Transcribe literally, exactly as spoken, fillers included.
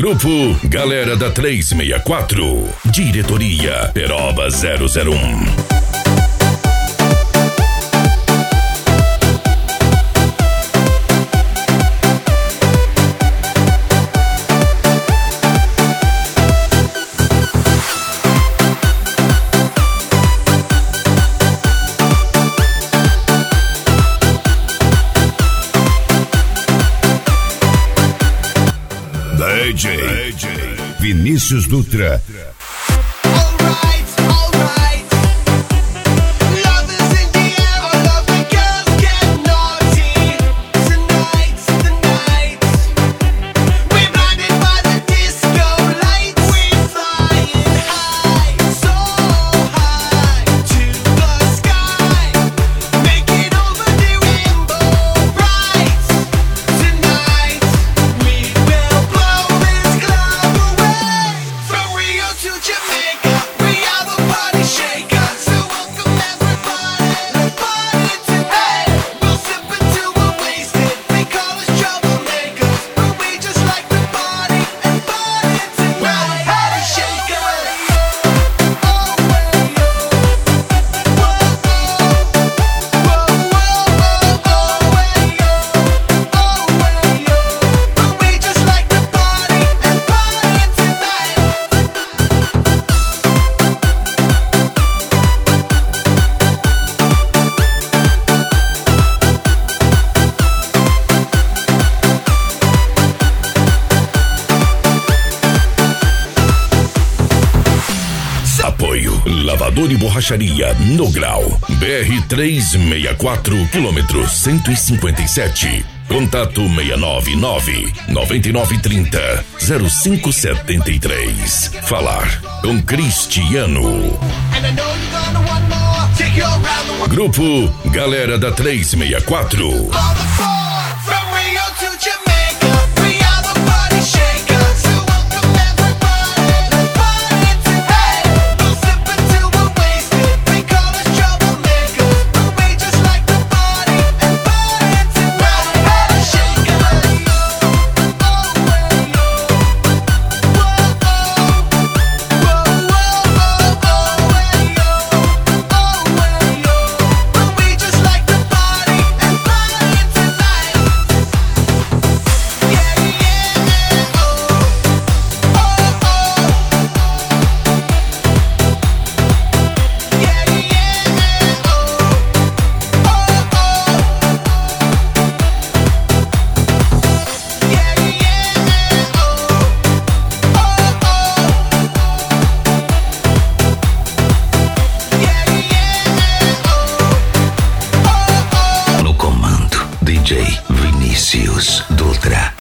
Grupo Galera da trezentos e sessenta e quatro. Diretoria Peroba zero zero um. D J, D J Vinícius Dutra. Apoio Lavador e Borracharia No Grau, B R trezentos e sessenta e quatro, quilômetro cento e cinquenta e sete. Contato seis nove nove, nove nove três zero, zero cinco sete três. Falar com Cristiano. Grupo Galera da trezentos e sessenta e quatro.